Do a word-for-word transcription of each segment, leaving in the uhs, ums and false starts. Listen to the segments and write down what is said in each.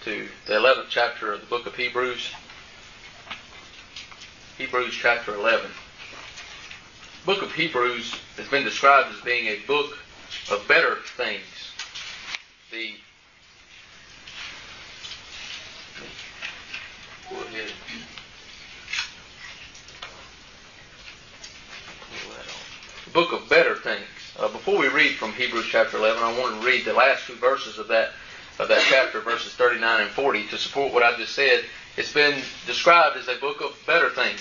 to the eleventh chapter of the book of Hebrews. Hebrews chapter eleven. The book of Hebrews has been described as being a book of better things. The go ahead. The book of better things. Uh, before we read from Hebrews chapter eleven, I want to read the last two verses of that of that chapter, verses thirty-nine and forty, to support what I just said. It's been described as a book of better things.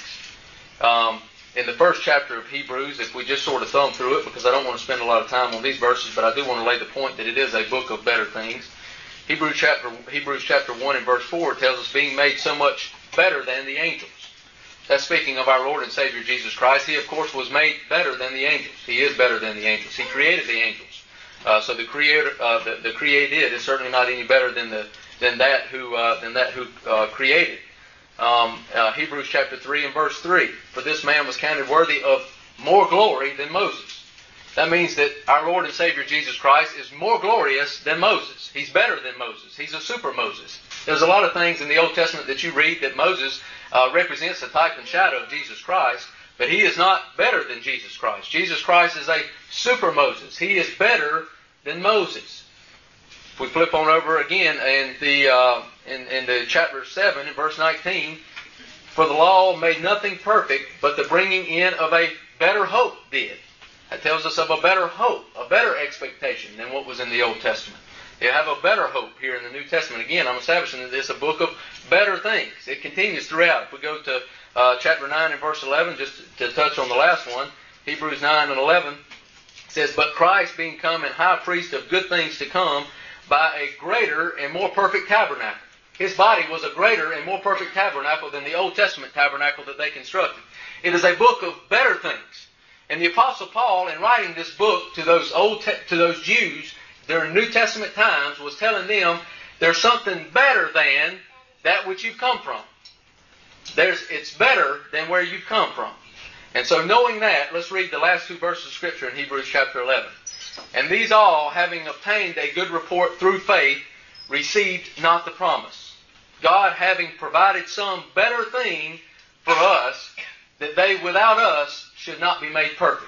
Um, in the first chapter of Hebrews, if we just sort of thumb through it, because I don't want to spend a lot of time on these verses, but I do want to lay the point that it is a book of better things. Hebrews chapter Hebrews chapter one and verse four tells us being made so much better than the angels. That's speaking of our Lord and Savior Jesus Christ. He, of course, was made better than the angels. He is better than the angels. He created the angels. Uh, so the creator, uh, the, the created, is certainly not any better than the than that who uh, than that who uh, created. Um, uh, Hebrews chapter three and verse three. For this man was counted worthy of more glory than Moses. That means that our Lord and Savior Jesus Christ is more glorious than Moses. He's better than Moses. He's a super Moses. There's a lot of things in the Old Testament that you read that Moses uh, represents a type and shadow of Jesus Christ, but he is not better than Jesus Christ. Jesus Christ is a super Moses. He is better than Moses. If we flip on over again in the uh, in, in the chapter seven, in verse nineteen, for the law made nothing perfect, but the bringing in of a better hope did. That tells us of a better hope, a better expectation than what was in the Old Testament. You have a better hope here in the New Testament. Again, I'm establishing that it's a book of better things. It continues throughout. If we go to uh, chapter nine and verse eleven, just to touch on the last one, Hebrews nine and eleven, it says, but Christ being come and high priest of good things to come by a greater and more perfect tabernacle. His body was a greater and more perfect tabernacle than the Old Testament tabernacle that they constructed. It is a book of better things. And the Apostle Paul, in writing this book to those old te- to those Jews during New Testament times, was telling them there's something better than that which you've come from. There's, it's better than where you've come from. And so knowing that, let's read the last two verses of Scripture in Hebrews chapter eleven. And these all, having obtained a good report through faith, received not the promise. God having provided some better thing for us, that they without us should not be made perfect.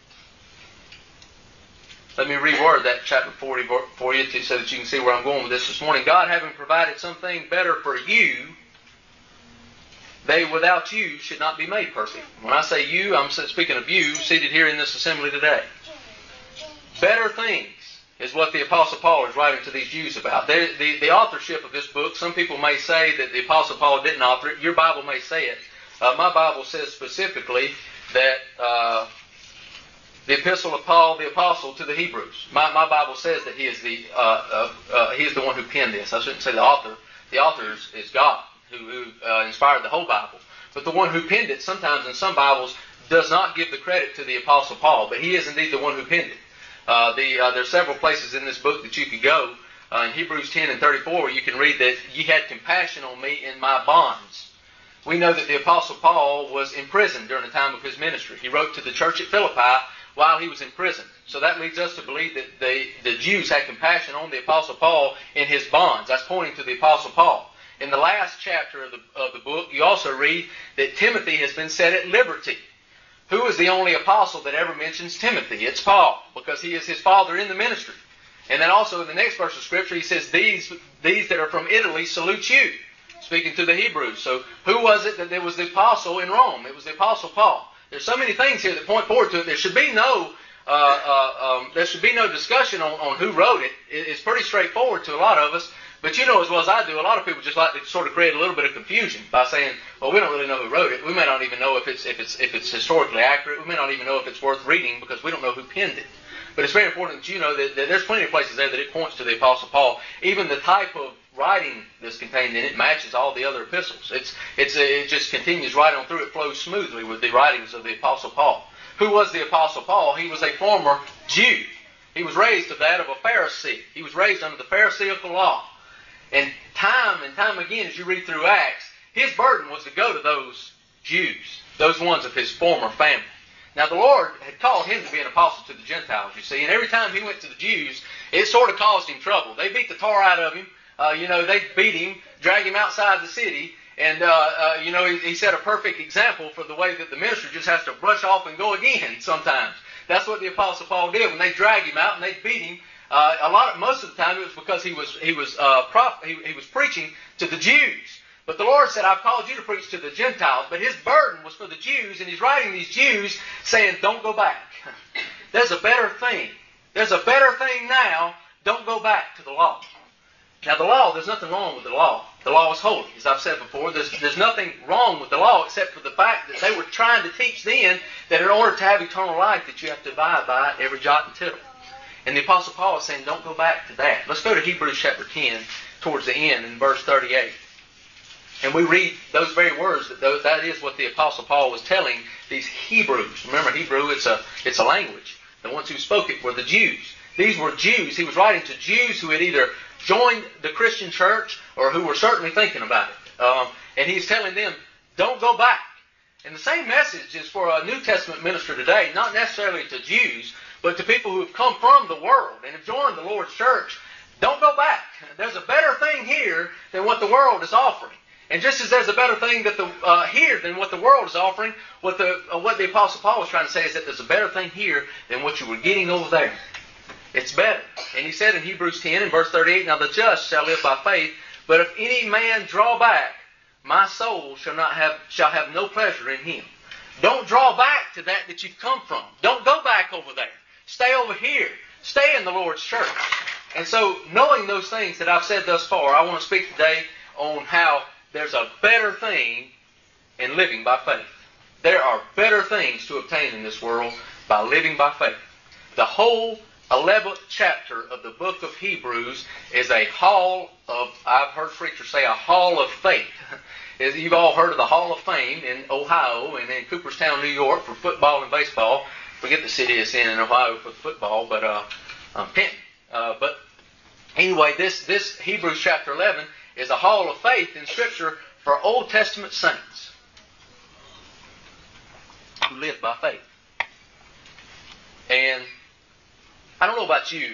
Let me reword that chapter forty for you so that you can see where I'm going with this this morning. God having provided something better for you, they without you should not be made perfect. When I say you, I'm speaking of you seated here in this assembly today. Better things is what the Apostle Paul is writing to these Jews about. The, the, the authorship of this book, some people may say that the Apostle Paul didn't author it. Your Bible may say it. Uh, my Bible says specifically that uh, the epistle of Paul the Apostle to the Hebrews. My, my Bible says that he is the uh, uh, uh, he is the one who penned this. I shouldn't say the author. The author is, is God, who, who uh, inspired the whole Bible. But the one who penned it, sometimes in some Bibles, does not give the credit to the Apostle Paul. But he is indeed the one who penned it. Uh, the, uh, there are several places in this book that you could go. Uh, in Hebrews ten and thirty-four, you can read that ye had compassion on me in my bonds. We know that the Apostle Paul was imprisoned during the time of his ministry. He wrote to the church at Philippi while he was in prison. So that leads us to believe that they, the Jews had compassion on the Apostle Paul in his bonds. That's pointing to the Apostle Paul. In the last chapter of the, of the book, you also read that Timothy has been set at liberty. Who is the only apostle that ever mentions Timothy? It's Paul, because he is his father in the ministry. And then also in the next verse of Scripture, he says, These, these that are from Italy salute you, speaking to the Hebrews. So who was it that there was the apostle in Rome? It was the Apostle Paul. There's so many things here that point forward to it. There should be no uh, uh, um, there should be no discussion on, on who wrote it. It's pretty straightforward to a lot of us. But you know as well as I do, a lot of people just like to sort of create a little bit of confusion by saying, well, we don't really know who wrote it. We may not even know if it's if it's if it's historically accurate. We may not even know if it's worth reading because we don't know who penned it. But it's very important that you know that, that there's plenty of places there that it points to the Apostle Paul. Even the type of writing that's contained in it matches all the other epistles. It's it's it just continues right on through. It flows smoothly with the writings of the Apostle Paul. Who was the Apostle Paul? He was a former Jew. He was raised of that of a Pharisee. He was raised under the Pharisaical law. And time and time again, as you read through Acts, his burden was to go to those Jews, those ones of his former family. Now, the Lord had called him to be an apostle to the Gentiles, you see, and every time he went to the Jews, it sort of caused him trouble. They beat the tar out of him. uh, you know, they beat him, drag him outside the city, and, uh, uh, you know, he, he set a perfect example for the way that the minister just has to brush off and go again sometimes. That's what the Apostle Paul did when they dragged him out and they beat him. Uh, a lot, of, most of the time, it was because he was he was uh, prof, he, he was preaching to the Jews. But the Lord said, "I've called you to preach to the Gentiles." But his burden was for the Jews, and he's writing these Jews saying, "Don't go back. There's a better thing. There's a better thing now. Don't go back to the law." Now, the law, there's nothing wrong with the law. The law is holy, as I've said before. There's there's nothing wrong with the law except for the fact that they were trying to teach then that in order to have eternal life, that you have to abide by every jot and tittle. And the Apostle Paul is saying, don't go back to that. Let's go to Hebrews chapter ten, towards the end, in verse thirty-eight. And we read those very words, that those, that is what the Apostle Paul was telling these Hebrews. Remember, Hebrew, it's a, it's a language. The ones who spoke it were the Jews. These were Jews. He was writing to Jews who had either joined the Christian church or who were certainly thinking about it. Um, and he's telling them, don't go back. And the same message is for a New Testament minister today, not necessarily to Jews, but to people who have come from the world and have joined the Lord's church. Don't go back. There's a better thing here than what the world is offering. And just as there's a better thing that the uh, here than what the world is offering, what the uh, what the Apostle Paul was trying to say is that there's a better thing here than what you were getting over there. It's better. And he said in Hebrews ten, in verse thirty-eight, "Now the just shall live by faith, but if any man draw back, my soul shall not have shall have no pleasure in him." Don't draw back to that that you've come from. Don't go back over there. Stay over here. Stay in the Lord's church. And so, knowing those things that I've said thus far, I want to speak today on how there's a better thing in living by faith. There are better things to obtain in this world by living by faith. The whole eleventh chapter of the book of Hebrews is a hall of, I've heard preachers say, a hall of faith. You've all heard of the Hall of Fame in Ohio and in Cooperstown, New York for football and baseball. Forget the city it's in in Ohio for football, but uh, um, Penton. Uh, but anyway, this, this Hebrews chapter eleven is a hall of faith in Scripture for Old Testament saints who live by faith. And I don't know about you,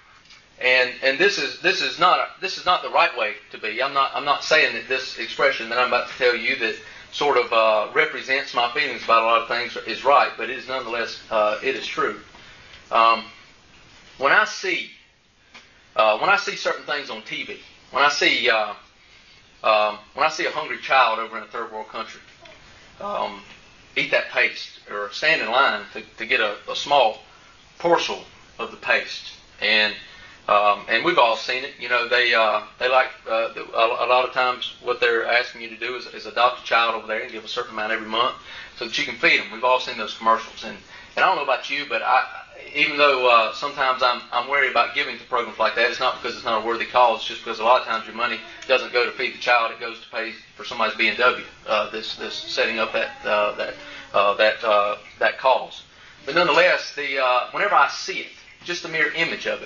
and and this is this is not a, this is not the right way to be. I'm not I'm not saying that this expression that I'm about to tell you that sort of uh, represents my feelings about a lot of things is right, but it is nonetheless uh, it is true. Um, when I see uh, when I see certain things on T V, when I see uh, um, when I see a hungry child over in a third world country um, eat that paste or stand in line to, to get a, a small parcel of the paste, and um, and we've all seen it. You know, they uh, they like uh, a, a lot of times what they're asking you to do is, is adopt a child over there and give a certain amount every month so that you can feed them. We've all seen those commercials, and and I don't know about you, but I even though uh, sometimes I'm I'm wary about giving to programs like that, it's not because it's not a worthy cause. It's just because a lot of times your money doesn't go to feed the child; it goes to pay for somebody's B M W. Uh, this this setting up that uh, that uh, that uh, that cause. But nonetheless, the uh, whenever I see it, just the mere image of it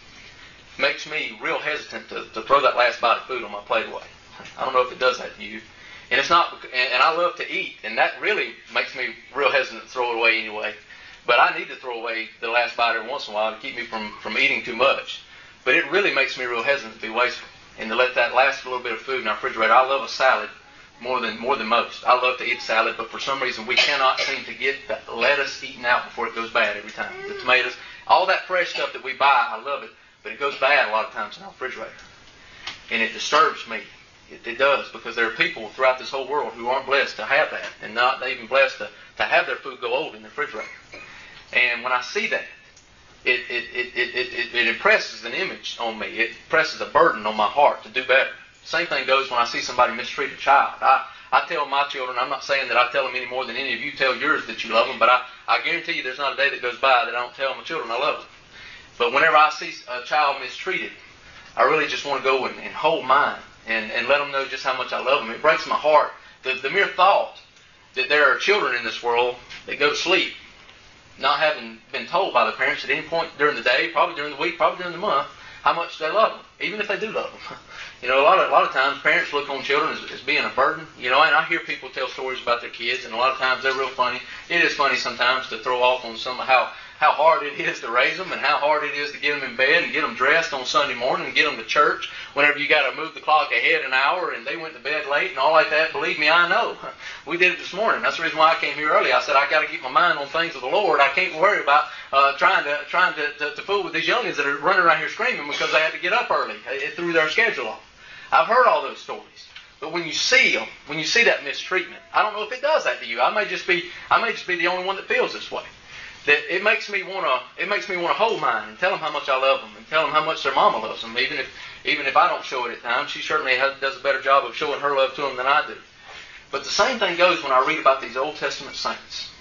makes me real hesitant to, to throw that last bite of food on my plate away. I don't know if it does that to you. And it's not, and, and I love to eat, and that really makes me real hesitant to throw it away anyway. But I need to throw away the last bite every once in a while to keep me from, from eating too much. But it really makes me real hesitant to be wasteful and to let that last little bit of food in our refrigerator. I love a salad more than more than most. I love to eat salad, but for some reason we cannot seem to get the lettuce eaten out before it goes bad every time. The tomatoes, all that fresh stuff that we buy, I love it, but it goes bad a lot of times in our refrigerator. And it disturbs me. It, it does, because there are people throughout this whole world who aren't blessed to have that, and not even blessed to, to have their food go old in the refrigerator. And when I see that, it it, it, it, it, it impresses an image on me. It presses a burden on my heart to do better. Same thing goes when I see somebody mistreat a child. I, I tell my children, I'm not saying that I tell them any more than any of you tell yours that you love them, but I, I guarantee you there's not a day that goes by that I don't tell my children I love them. But whenever I see a child mistreated, I really just want to go and, and hold mine and, and let them know just how much I love them. It breaks my heart. The, the mere thought that there are children in this world that go to sleep not having been told by their parents at any point during the day, probably during the week, probably during the month, how much they love them, even if they do love them. You know, a lot of a lot of times parents look on children as, as being a burden. You know, and I hear people tell stories about their kids, and a lot of times they're real funny. It is funny sometimes to throw off on some how how hard it is to raise them and how hard it is to get them in bed and get them dressed on Sunday morning and get them to church whenever you got to move the clock ahead an hour and they went to bed late and all like that. Believe me, I know. We did it this morning. That's the reason why I came here early. I said I got to keep my mind on things of the Lord. I can't worry about uh, trying to trying to, to, to fool with these youngins that are running around here screaming because they had to get up early. It threw their schedule off. I've heard all those stories. But when you see them, when you see that mistreatment, I don't know if it does that to you. I may just be, I may just be the only one that feels this way. That it makes me want to, it makes me want to hold mine and tell them how much I love them and tell them how much their mama loves them. Even if, even if I don't show it at times, she certainly has, does a better job of showing her love to them than I do. But the same thing goes when I read about these Old Testament saints,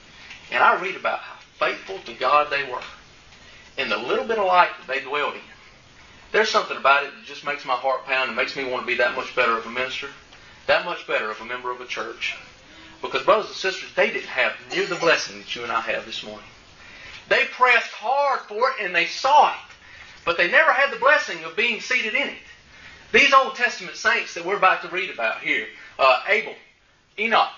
and I read about how faithful to God they were, and the little bit of light that they dwelled in. There's something about it that just makes my heart pound and makes me want to be that much better of a minister, that much better of a member of a church. Because brothers and sisters, they didn't have near the blessing that you and I have this morning. They pressed hard for it and they saw it, but they never had the blessing of being seated in it. These Old Testament saints that we're about to read about here, uh, Abel, Enoch,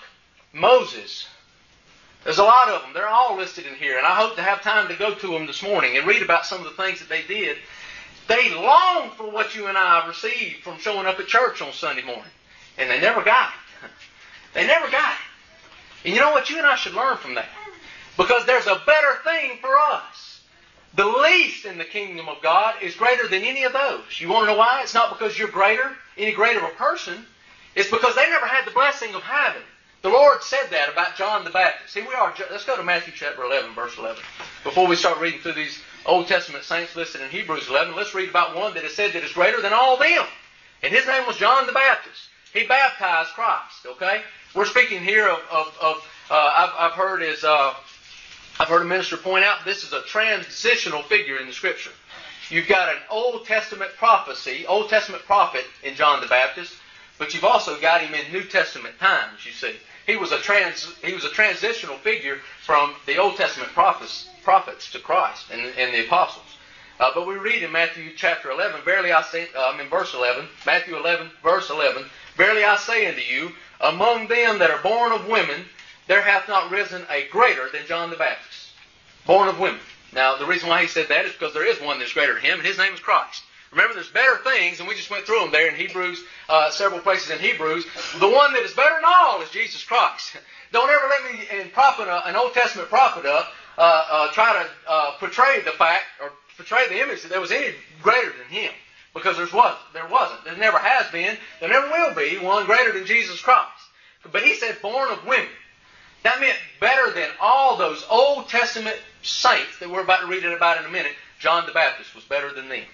Moses, there's a lot of them. They're all listed in here, and I hope to have time to go to them this morning and read about some of the things that they did. They longed for what you and I received from showing up at church on Sunday morning. And they never got it. They never got it. And you know what? You and I should learn from that. Because there's a better thing for us. The least in the kingdom of God is greater than any of those. You want to know why? It's not because you're greater, any greater of a person. It's because they never had the blessing of having it. The Lord said that about John the Baptist. Here we are. Let's go to Matthew chapter eleven, verse eleven. Before we start reading through these Old Testament saints listed in Hebrews eleven, let's read about one that is said that is greater than all them. And his name was John the Baptist. He baptized Christ, okay? We're speaking here of, of, of uh, I've, I've heard is, uh, I've heard a minister point out this is a transitional figure in the Scripture. You've got an Old Testament prophecy, Old Testament prophet in John the Baptist, but you've also got him in New Testament times, you see. He was a trans, he was a transitional figure from the Old Testament prophets, prophets to Christ and, and the apostles. Uh, but we read in Matthew chapter eleven, verily I say, uh, I mean verse eleven, Matthew eleven, verse eleven, verily I say unto you, among them that are born of women, there hath not risen a greater than John the Baptist. Born of women. Now, the reason why he said that is because there is one that's greater than him, and his name is Christ. Remember, there's better things, and we just went through them there in Hebrews, uh, several places in Hebrews. The one that is better than all is Jesus Christ. Don't ever let me, in propping a, an Old Testament prophet up, uh, uh, try to uh, portray the fact, or portray the image that there was any greater than him. Because there wasn't. There wasn't. There never has been. There never will be one greater than Jesus Christ. But he said born of women. That meant better than all those Old Testament saints that we're about to read about in a minute. John the Baptist was better than them.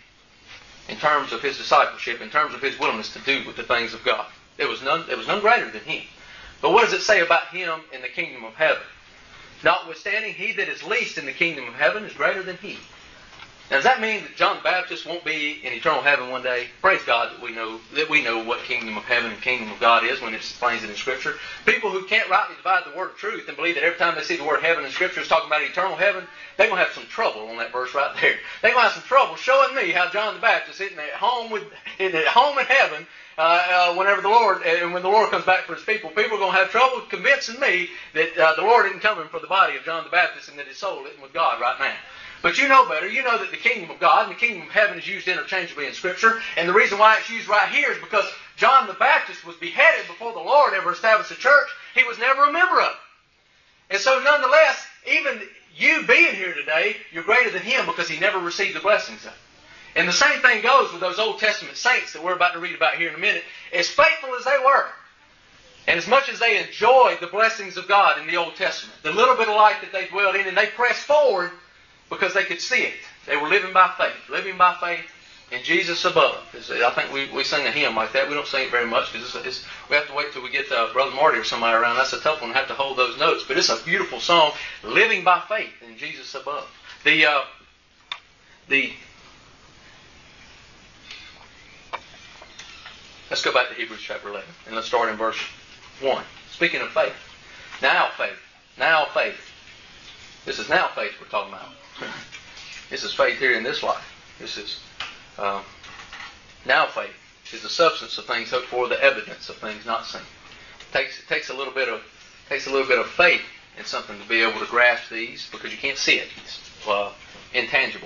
In terms of his discipleship, in terms of his willingness to do with the things of God. There was none, there was none greater than him. But what does it say about him in the kingdom of heaven? Notwithstanding, he that is least in the kingdom of heaven is greater than he. Now, does that mean that John the Baptist won't be in eternal heaven one day? Praise God that we know that we know what kingdom of heaven and kingdom of God is when it explains it in Scripture. People who can't rightly divide the word of truth and believe that every time they see the word heaven in Scripture is talking about eternal heaven, they're going to have some trouble on that verse right there. They're going to have some trouble showing me how John the Baptist isn't at home with at home in heaven uh, uh, whenever the Lord and when the Lord comes back for His people. People are going to have trouble convincing me that uh, the Lord isn't coming for the body of John the Baptist and that his soul isn't with God right now. But you know better. You know that the kingdom of God and the kingdom of heaven is used interchangeably in Scripture. And the reason why it's used right here is because John the Baptist was beheaded before the Lord ever established a church. He was never a member of it. And so nonetheless, even you being here today, you're greater than him because he never received the blessings of it. And the same thing goes with those Old Testament saints that we're about to read about here in a minute. As faithful as they were, and as much as they enjoyed the blessings of God in the Old Testament, the little bit of light that they dwelled in, and they pressed forward because they could see it. They were living by faith, living by faith in Jesus above. I think we, we sing a hymn like that. We don't sing it very much because it's, it's, we have to wait till we get uh, Brother Marty or somebody around. That's a tough one to have to hold those notes. But it's a beautiful song, living by faith in Jesus above. The uh, the let's go back to Hebrews chapter eleven and let's start in verse one. Speaking of faith, now faith, now faith. This is now faith we're talking about. This is faith here in this life. This is uh, now faith. Is the substance of things hoped for, the evidence of things not seen. It takes it takes a little bit of takes a little bit of faith and something to be able to grasp these, because you can't see it. It's uh, intangible.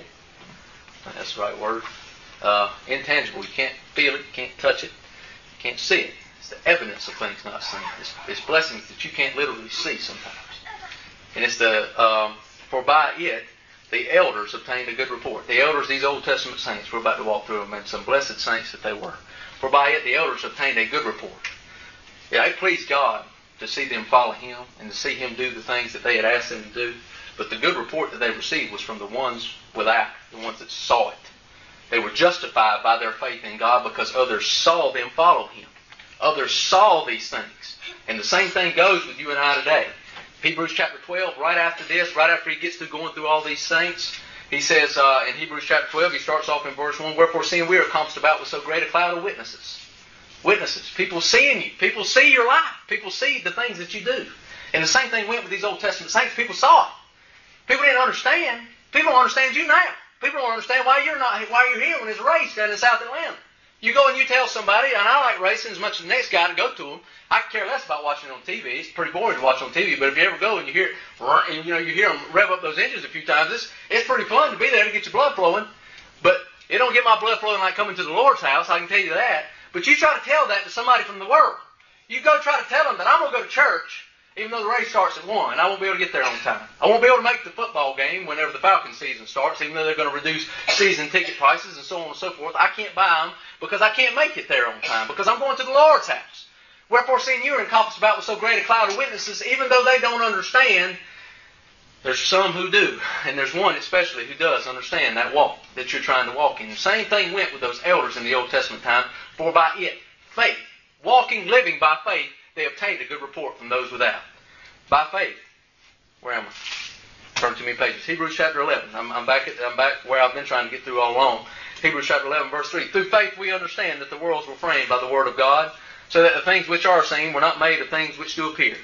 That's the right word. Uh, intangible. You can't feel it. You can't touch it. You can't see it. It's the evidence of things not seen. It's, it's blessings that you can't literally see sometimes. And it's the, um, for by it, the elders obtained a good report. The elders, these Old Testament saints, we're about to walk through them, and some blessed saints that they were. For by it, the elders obtained a good report. Yeah, it pleased God to see them follow Him and to see Him do the things that they had asked them to do. But the good report that they received was from the ones without, the ones that saw it. They were justified by their faith in God because others saw them follow Him. Others saw these things. And the same thing goes with you and I today. Hebrews chapter twelve, right after this, right after he gets through going through all these saints, he says uh, in Hebrews chapter twelve, he starts off in verse one, wherefore seeing we are compassed about with so great a cloud of witnesses. Witnesses. People seeing you. People see your life. People see the things that you do. And the same thing went with these Old Testament saints. People saw it. People didn't understand. People don't understand you now. People don't understand why you're not, why you're here when there's a race down in South Atlanta. You go and you tell somebody, and I like racing as much as the next guy to go to them. I care less about watching it on T V. It's pretty boring to watch on T V, but if you ever go and you hear, and you know, you hear them rev up those engines a few times, it's, it's pretty fun to be there to get your blood flowing. But it don't get my blood flowing like coming to the Lord's house, I can tell you that. But you try to tell that to somebody from the world. You go try to tell them that I'm going to go to church, even though the race starts at one, and I won't be able to get there on time. I won't be able to make the football game whenever the Falcon season starts, even though they're going to reduce season ticket prices and so on and so forth. I can't buy them because I can't make it there on time, because I'm going to the Lord's house. Wherefore, seeing you are encompassed about with so great a cloud of witnesses, even though they don't understand, there's some who do. And there's one especially who does understand that walk that you're trying to walk in. The same thing went with those elders in the Old Testament time. For by it, faith, walking, living by faith, they obtained a good report from those without. By faith. Where am I? Turn too many pages. Hebrews chapter eleven. I'm, I'm, back at, I'm back where I've been trying to get through all along. Hebrews chapter eleven, verse three. Through faith we understand that the worlds were framed by the word of God, so that the things which are seen were not made of things which do appear.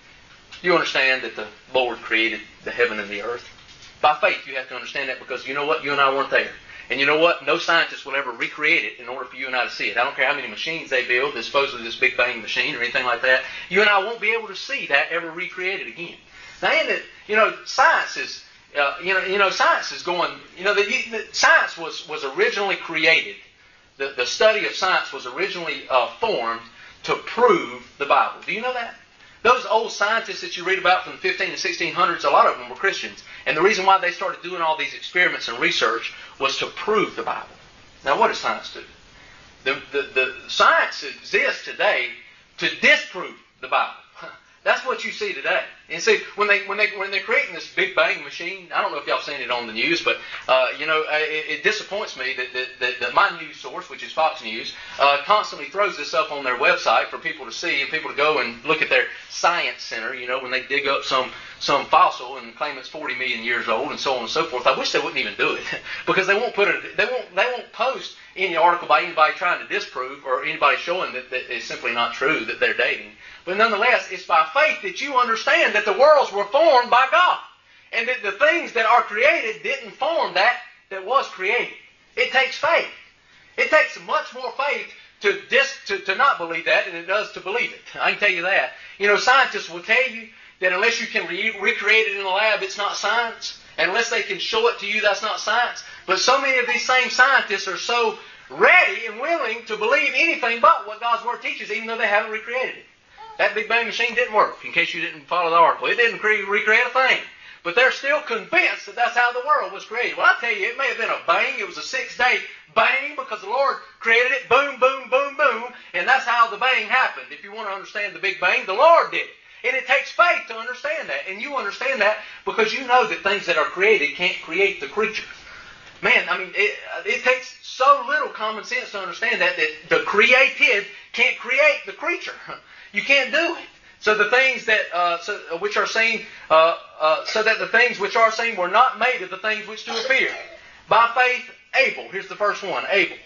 You understand that the Lord created the heaven and the earth. By faith you have to understand that, because you know what? You and I weren't there. And you know what? No scientist will ever recreate it in order for you and I to see it. I don't care how many machines they build, this supposedly this Big Bang machine or anything like that. You and I won't be able to see that ever recreated again. Now, in it, you know, science is, uh, you know, you know, science is going. You know, the, the science was was originally created. The the study of science was originally uh, formed to prove the Bible. Do you know that? Those old scientists that you read about from the fifteen and sixteen hundreds, a lot of them were Christians. And the reason why they started doing all these experiments and research was to prove the Bible. Now, what does science do? The, the, the science exists today to disprove the Bible. That's what you see today. And see, when they when they when they're creating this Big Bang machine, I don't know if y'all seen it on the news, but uh, you know, it, it disappoints me that, that, that, that my news source, which is Fox News, uh, constantly throws this up on their website for people to see and people to go and look at their science center. You know, when they dig up some some fossil and claim it's forty million years old and so on and so forth. I wish they wouldn't even do it because they won't put it. They won't. They won't post any article by anybody trying to disprove or anybody showing that, that it's simply not true that they're dating. But nonetheless, it's by faith that you understand that the worlds were formed by God. And that the things that are created didn't form that that was created. It takes faith. It takes much more faith to, dis, to, to not believe that than it does to believe it. I can tell you that. You know, scientists will tell you that unless you can re- recreate it in a lab, it's not science. And unless they can show it to you, that's not science. But so many of these same scientists are so ready and willing to believe anything but what God's Word teaches, even though they haven't recreated it. That Big Bang machine didn't work, in case you didn't follow the article. It didn't cre- recreate a thing. But they're still convinced that that's how the world was created. Well, I tell you, it may have been a bang. It was a six-day bang because the Lord created it. Boom, boom, boom, boom. And that's how the bang happened. If you want to understand the Big Bang, the Lord did it. And it takes faith to understand that. And you understand that because you know that things that are created can't create the creature. Man, I mean, it, it takes so little common sense to understand that, that the created can't create the creature. You can't do it. So the things that uh, so, which are seen, uh, uh, so that the things which are seen were not made of the things which do appear. By faith, Abel. Here's the first one, Abel.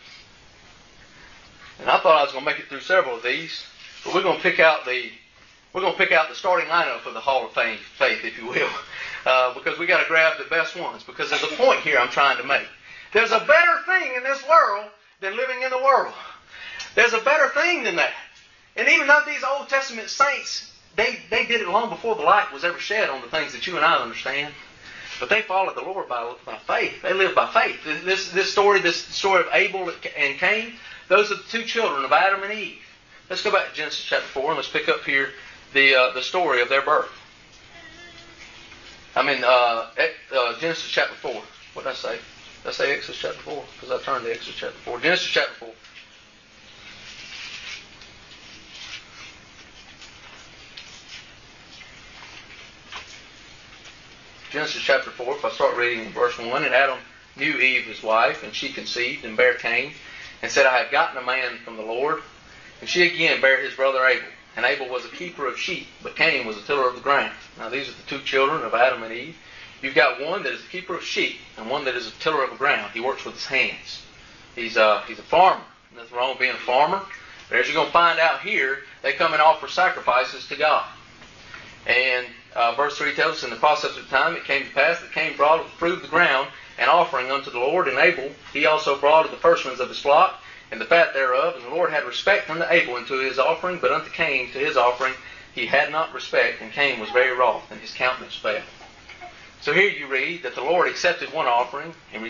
And I thought I was going to make it through several of these, but we're going to pick out the we're going to pick out the starting lineup for the Hall of Fame, faith, if you will, uh, because we got to grab the best ones. Because there's a point here I'm trying to make. There's a better thing in this world than living in the world. There's a better thing than that. And even though these Old Testament saints they, they did it long before the light was ever shed on the things that you and I understand. But they followed the Lord by, by faith. They lived by faith. This, this story, this story of Abel and Cain, those are the two children of Adam and Eve. Let's go back to Genesis chapter four and let's pick up here the uh, the story of their birth. I mean, uh, uh, Genesis chapter four. What did I say? Did I say Exodus chapter four? Because I turned to Exodus chapter four. Genesis chapter four. Genesis chapter four, if I start reading in verse one, and Adam knew Eve his wife, and she conceived and bare Cain, and said, I have gotten a man from the Lord. And she again bare his brother Abel. And Abel was a keeper of sheep, but Cain was a tiller of the ground. Now these are the two children of Adam and Eve. You've got one that is a keeper of sheep, and one that is a tiller of the ground. He works with his hands. He's a, he's a farmer. Nothing wrong with being a farmer. But as you're going to find out here, they come and offer sacrifices to God. And uh, verse three tells us, in the process of time it came to pass that Cain brought of the fruit of the ground an offering unto the Lord, and Abel he also brought of the firstlings of his flock, and the fat thereof. And the Lord had respect unto Abel and to his offering, but unto Cain to his offering he had not respect, and Cain was very wroth, and his countenance fell. So here you read that the Lord accepted one offering and